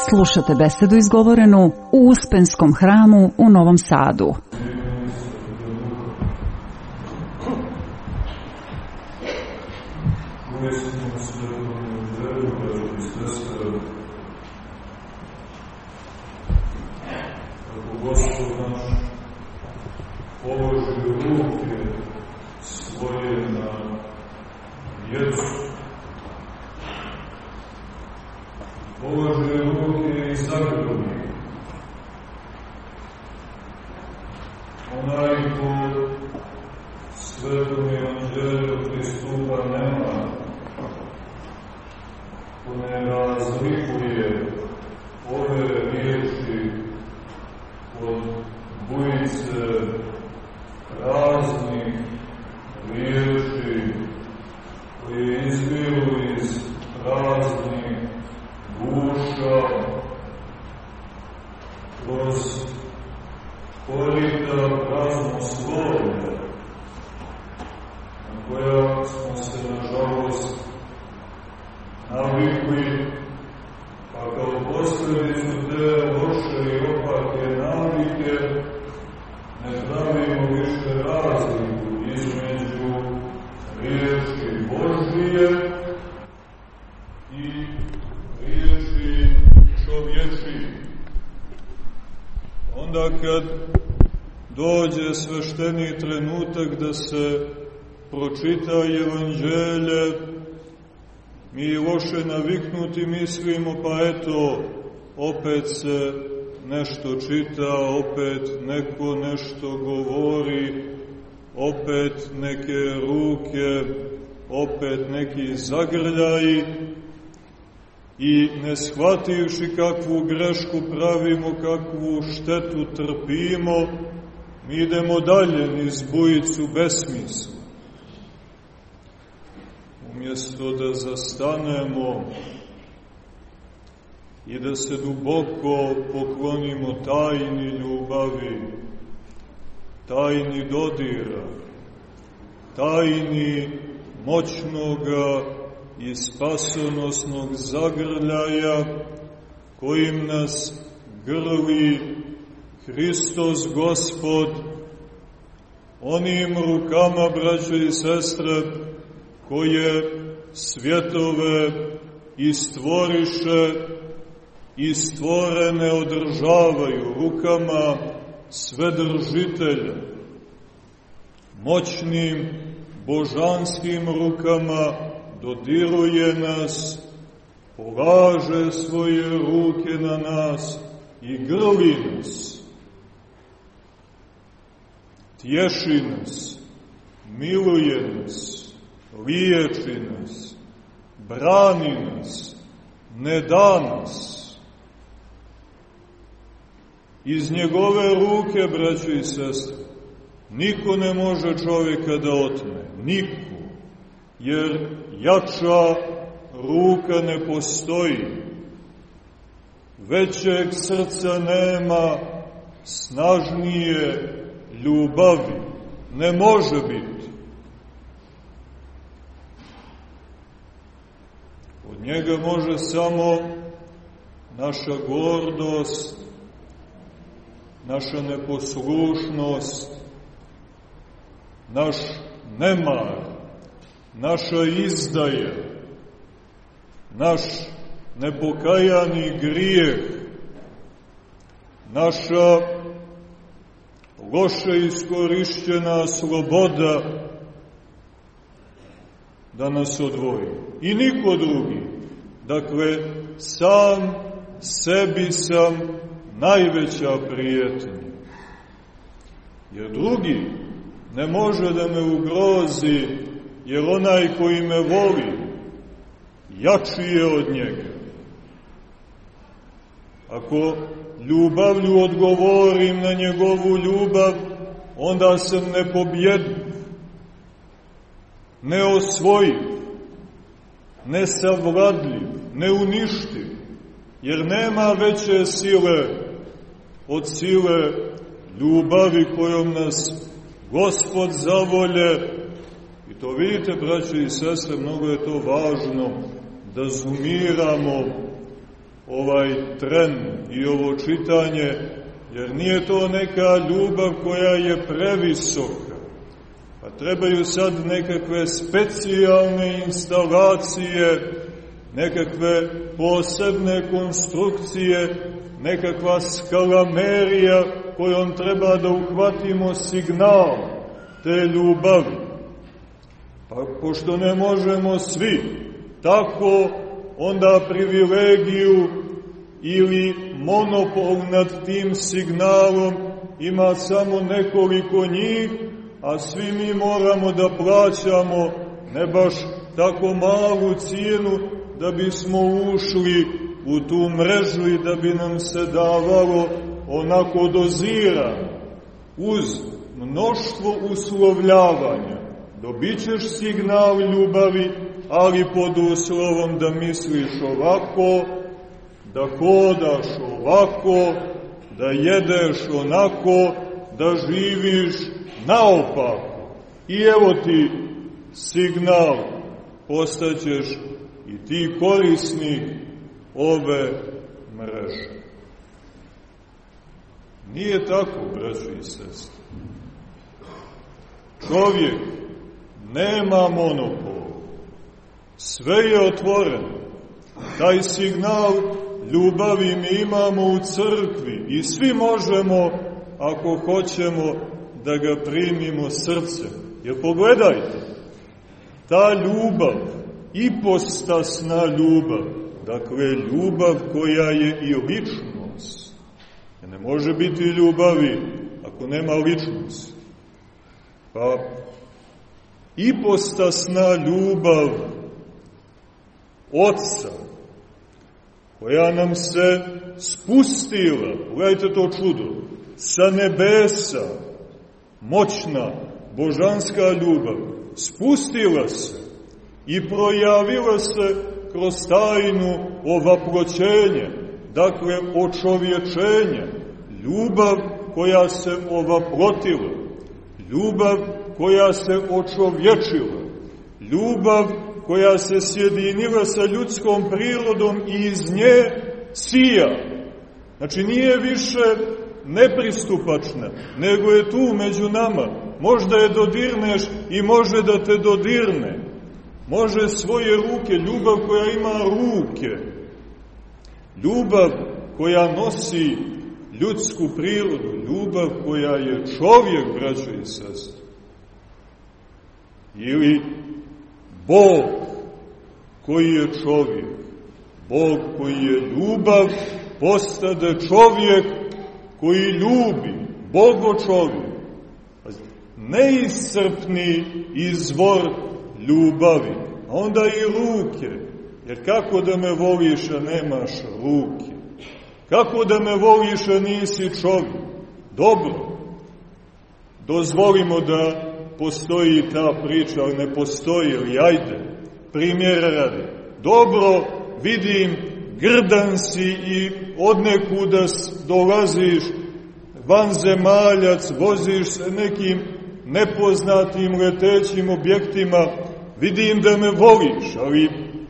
Slušate besedu izgovorenu u Uspenskom hramu u Novom Sadu. Kad dođe svešteni trenutak da se pročita evanđelje, mi loše naviknuti mislimo, pa eto, opet se nešto čita, opet neko nešto govori, opet neke ruke, opet neki zagrljaji, i ne shvativši kakvu grešku pravimo, kakvu štetu trpimo, mi idemo dalje niz bujicu besmisla. Umjesto da zastanemo i da se duboko poklonimo tajni ljubavi, tajni dodira, tajni moćnoga i spasonosnog zagrljaja kojim nas grli Hristos Gospod, onim rukama, braćo i sestre, koje svjetove i stvoriše i stvorene održavaju, rukama Svedržitelja, moćnim božanskim rukama dodiruje nas, polaže svoje ruke na nas i grli nas, tješi nas, miluje nas, liječi nas, brani nas, ne da nas. Iz njegove ruke, braćo i sestre, niko ne može čovjeka da otme, niko. Jer jača ruka ne postoji, većeg srca nema, snažnije ljubavi ne može biti. Od njega može samo naša gordost, naša neposlušnost, naš nemar, naša izdaja, naš nepokajani grijeh, naša loše iskorišćena sloboda da nas odvoji. I niko drugi. Dakle, sam sebi sam najveća prijetnja. Jer drugi ne može da me ugrozi, jer onaj koji me voli, jači je od njega. Ako ljubavlju odgovorim na njegovu ljubav, onda sam nepobjedljiv, neosvojiv, nesavladljiv, neuništiv, jer nema veće sile od sile ljubavi kojom nas Gospod zavolje. I to vidite, braće i sestre, mnogo je to važno da zumiramo ovaj tren i ovo čitanje, jer nije to neka ljubav koja je previsoka. Pa trebaju sad nekakve specijalne instalacije, nekakve posebne konstrukcije, nekakva skalamerija kojom treba da uhvatimo signal te ljubavi. Pa pošto ne možemo svi tako, onda privilegiju ili monopol nad tim signalom ima samo nekoliko njih, a svi mi moramo da plaćamo ne baš tako malu cijenu da bismo ušli u tu mrežu i da bi nam se davalo onako dozirano, uz mnoštvo uslovljavanja. Dobit ćeš signal ljubavi, ali pod uslovom da misliš ovako, da hodaš ovako, da jedeš onako, da živiš naopako. I evo ti signal, postaćeš i ti korisnik ove mreže. Nije tako, braćo i sestre. Čovjek nema monopol. Sve je otvoreno. Taj signal ljubavi mi imamo u crkvi i svi možemo, ako hoćemo, da ga primimo srcem. Jer pogledajte, ta ljubav, ipostasna ljubav, dakle ljubav koja je i ličnost. Ne može biti ljubavi ako nema ličnost. Pa ipostasna ljubav Otca, koja nam se spustila, pogledajte to čudo, sa nebesa, moćna, božanska ljubav, spustila se i projavila se kroz tajnu ovaproćenja, dakle očovječenja, ljubav koja se ovaprotila, ljubav koja se očovječila, ljubav koja se sjedinila sa ljudskom prirodom i iz nje sija. Znači nije više nepristupačna, nego je tu među nama. Možda je dodirneš i može da te dodirne. Može svoje ruke, ljubav koja ima ruke, ljubav koja nosi ljudsku prirodu, ljubav koja je čovjek, braćo i sestre. Ili Bog koji je čovjek, Bog koji je ljubav, postade čovjek koji ljubi, Bogo čovjek. Neiscrpni izvor ljubavi, a onda i ruke, jer kako da me voliš, a nemaš ruke? Kako da me voliš, a nisi čovjek? Dobro, dozvolimo da postoji ta priča, ali ne postoji, ali ajde, primjera radi. Dobro, vidim, grdan si i odnekuda dolaziš, vanzemaljac, voziš se nekim nepoznatim letećim objektima, vidim da me voliš, ali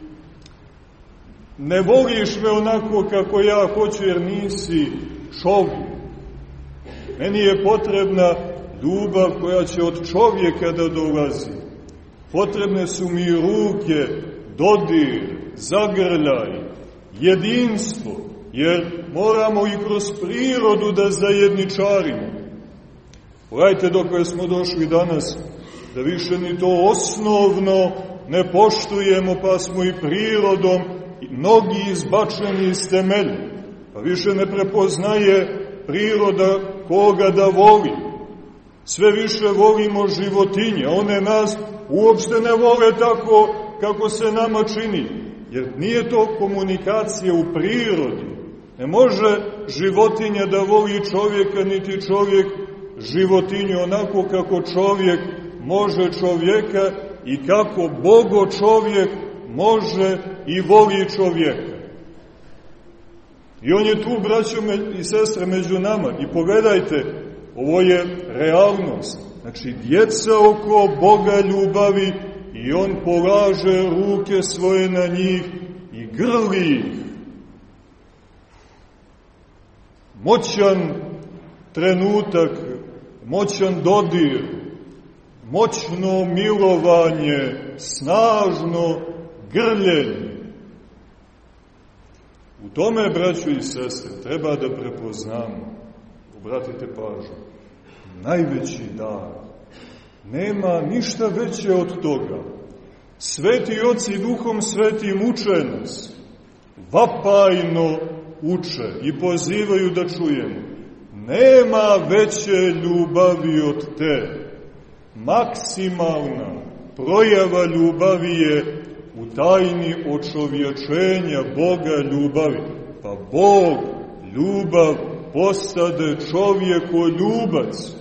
ne voliš me onako kako ja hoću, jer nisi čovjek. Meni je potrebna ljubav koja će od čovjeka da dolazi. Potrebne su mi ruke, dodir, zagrljaj, jedinstvo, jer moramo i kroz prirodu da zajedničarimo. Pogledajte dokle smo došli danas, da više ni to osnovno ne poštujemo, pa smo i prirodom mnogi izbačeni iz temelja. Pa više ne prepoznaje priroda koga da voli. Sve više volimo životinje, one nas uopšte ne vole tako kako se nama čini. Jer nije to komunikacija u prirodi. Ne može životinja da voli čovjeka, niti čovjek životinju onako kako čovjek može čovjeka i kako Bogo čovjek može i voli čovjeka. I on je tu, braćo i sestre, među nama. I pogledajte, ovo je realnost. Znači, djeca oko Boga ljubavi i on polaže ruke svoje na njih i grli ih. moćan trenutak, moćan dodir, moćno milovanje, snažno grljenje. U tome, braćo i sestre, treba da prepoznamo, obratite pažnju, najveći dar. Nema ništa veće od toga. Sveti oci Duhom Svetim uče nas, vapajno uče i pozivaju da čujemo. Nema veće ljubavi od te. Maksimalna projava ljubavi je u tajni očovječenja Boga ljubavi. Pa Bog, ljubav, postade čovjekoljubac.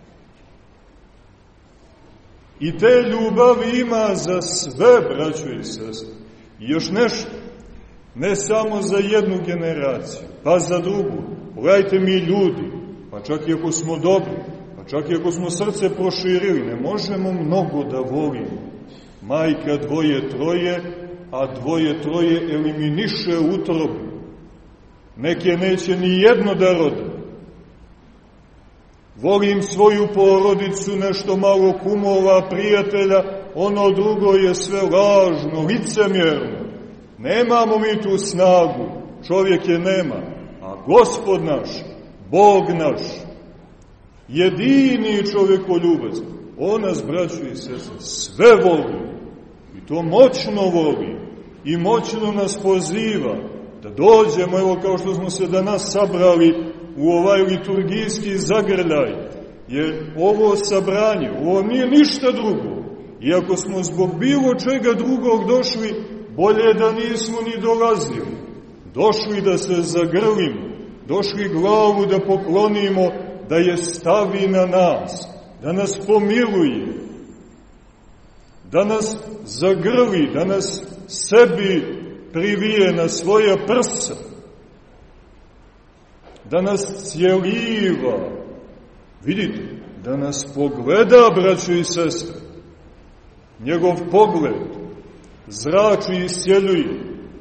I te ljubavi ima za sve, braćo i sestre. I još nešto, ne samo za jednu generaciju, pa za drugu. Pogledajte mi ljudi, pa čak i ako smo dobri, pa čak i ako smo srce proširili, ne možemo mnogo da volimo. Majka dvoje troje, a dvoje troje eliminiše utrobu. Neke neće ni jedno da rode. Volim svoju porodicu, nešto malo kumova, prijatelja, ono drugo je sve lažno, licemjerno. Nemamo mi tu snagu, čovjek je nema, a Gospod naš, Bog naš, jedini čovjekoljubac, on nas, braćo i sestre, sve voli, i to moćno voli, i moćno nas poziva da dođemo, evo kao što smo se danas sabrali, u ovaj liturgijski zagrljaj, jer ovo sabranje, ovo nije ništa drugo. Iako smo zbog bilo čega drugog došli, bolje da nismo ni dolazili. Došli da se zagrlimo, došli glavu da poklonimo, da je stavi na nas, da nas pomiluje, da nas zagrli, da nas sebi privije na svoja prsa, da nas cjeliva, vidite, da nas pogleda, braćo i sestre. Njegov pogled zrači i iscjeljuje.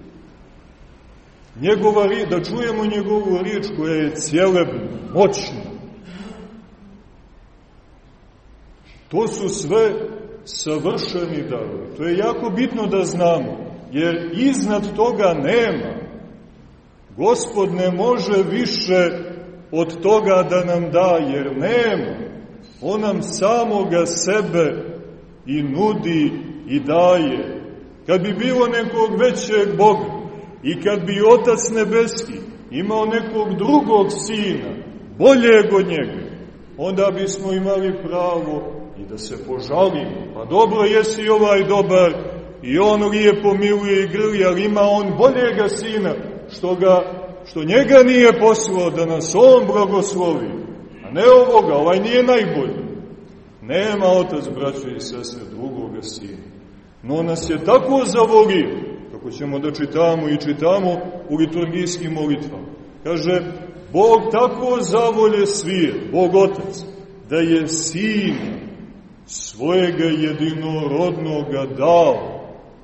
Njegova riječ, da čujemo njegovu riječ koja je cjelebna, moćna. To su sve savršeni darovi. To je jako bitno da znamo, jer iznad toga nema. Gospod ne može više od toga da nam da, jer nema. On nam samoga sebe i nudi i daje. Kad bi bilo nekog većeg Boga i kad bi Otac Nebeski imao nekog drugog sina, boljeg od njega, onda bismo imali pravo i da se požalimo. Pa dobro, jesi ovaj dobar i on lijepo miluje i grli, ali ima on boljega sina, što njega nije poslao da nas on blagoslovi, a ne ovoga, ovaj nije najbolji. Nema Otac, braćo i sestre, drugoga sina. No nas je tako zavolio, kako ćemo da čitamo i čitamo u liturgijskim molitvama. Kaže, Bog tako zavolje svijet, Bog Otac, da je Sina svojega jedinorodnoga dao.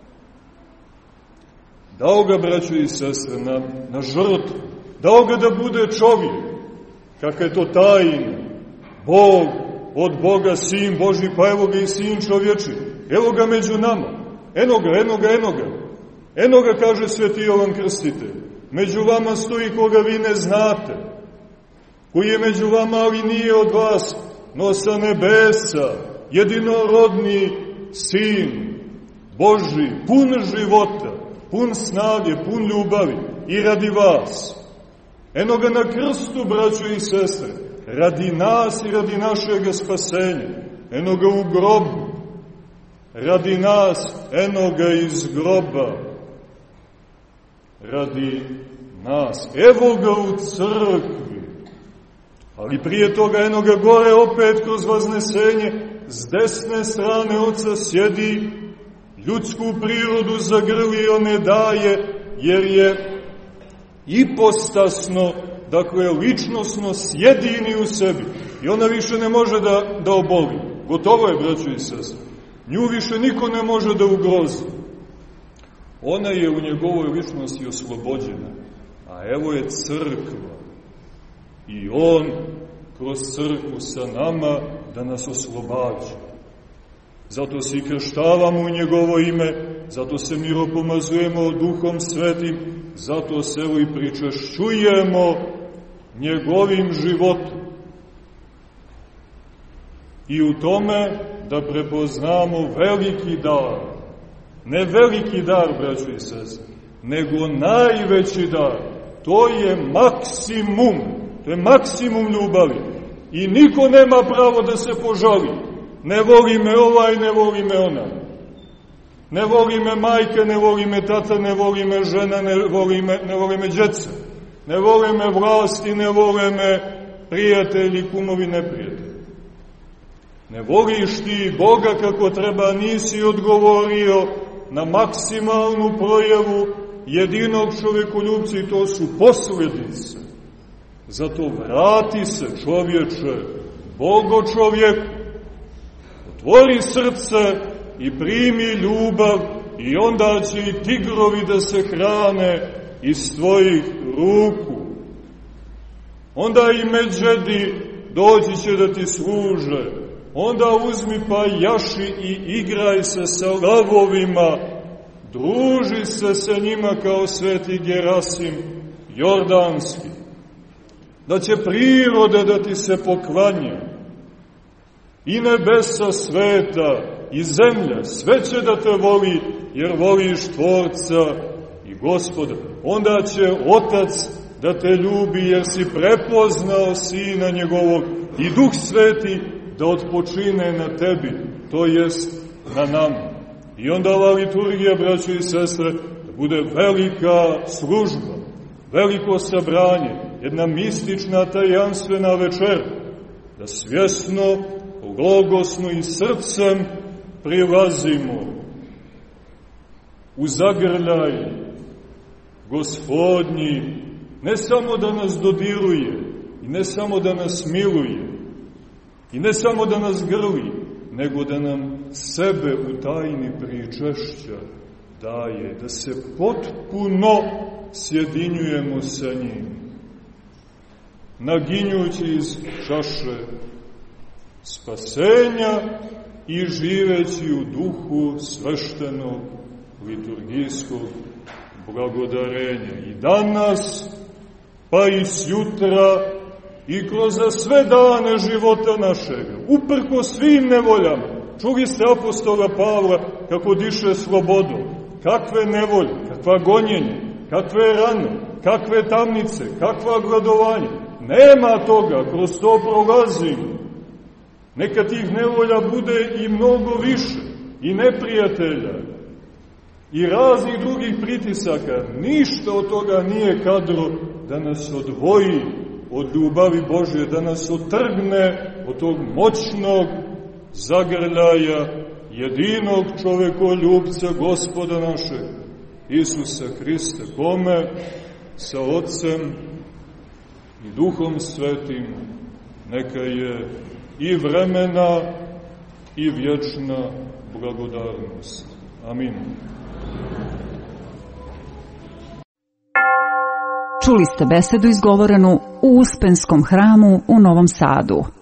Dao ga, braćo i sestre, na žrtvu. Dao ga da bude čovjek. Kakva je to tajna. Bog, od Boga, Sin Božji, pa evo ga i Sin čovječi. Evo ga među nama. Eno ga. Eno ga, kaže Sveti Jovan Krstitelj. Među vama stoji koga vi ne znate. Koji je među vama, ali nije od vas, no sa nebesa. Jedinorodni Sin Božji, pun života, pun snage, pun ljubavi i radi vas. Eno ga na krstu, braćo i sestre, radi nas i radi našeg spasenja. Eno ga u grobu, radi nas, eno ga iz groba, radi nas. Evo ga u crkvi, ali prije toga eno ga gore opet kroz vaznesenje, s desne strane Oca sjedi, ljudsku prirodu zagrlio ne daje, jer je ipostasno, dakle ličnosno sjedini u sebi. I ona više ne može da oboli. Gotovo je, braćo i sestre. Nju više niko ne može da ugrozi. Ona je u njegovoj ličnosti oslobođena. A evo je crkva. i on kroz crkvu sa nama da nas oslobađa. Zato se i krštavamo u njegovo ime, zato se miropomazujemo Duhom Svetim, zato se evo i pričešćujemo njegovim životom. I u tome da prepoznamo veliki dar, ne veliki dar, braćo i sestre, nego najveći dar. To je maksimum ljubavi. I niko nema pravo da se požali. Ne voli me ovaj, ne voli me ona. Ne voli me majka, ne voli me tata, ne voli me žena, ne voli me djeca. Ne vole me vlasti, ne vole me prijatelji, kumovi, neprijatelji. Ne voliš ti Boga kako treba, nisi odgovorio na maksimalnu projavu jedinog čovjekoljubca i to su posljedice. Zato vrati se, čovječe, Bogo čovjeku, otvori srce i primi ljubav i onda će i tigrovi da se hrane iz tvojih ruku. Onda i međedi doći će da ti služe. Onda uzmi pa jaši i igraj se sa lavovima, druži se sa njima kao sveti Gerasim Jordanski. Da će priroda da ti se poklanja, i nebesa sveta, i zemlja, sve će da te voli, jer voliš Tvorca i Gospoda. Onda će Otac da te ljubi, jer si prepoznao Sina njegovog, i Duh Sveti da odpočine na tebi, to jest na nama. I onda ova liturgija, braćo i sestre, da bude velika služba, veliko sabranje, jedna mistična tajanstvena večer, da svjesno, logosno i srcem prilazimo u zagrljaj Gospodnji, ne samo da nas dodiruje, i ne samo da nas miluje, i ne samo da nas grli, nego da nam sebe u tajni pričešća daje, da se potpuno sjedinjujemo sa njim, naginjući iz čaše spasenja i živeći u duhu sveštenog liturgijskog blagodarenja. I danas, pa i sjutra, i kroz sve dane života našega, uprko svim nevoljama. Čuli ste apostola Pavla kako diše slobodom. Kakve nevolje, kakva gonjenja, kakve rane, kakve tamnice, kakva gladovanja. Nema toga, kroz to prolazimo. Neka tih nevolja bude i mnogo više, i neprijatelja, i raznih drugih pritisaka. Ništa od toga nije kadro da nas odvoji od ljubavi Božje, da nas otrgne od tog moćnog zagrljaja jedinog čovekoljubca, Gospoda našeg, Isusa Hrista, kome sa Otcem i Duhom Svetim neka je i vremena i vječna blagodarnost. Amin. Čuli ste besedu izgovorenu u Uspenskom hramu u Novom Sadu.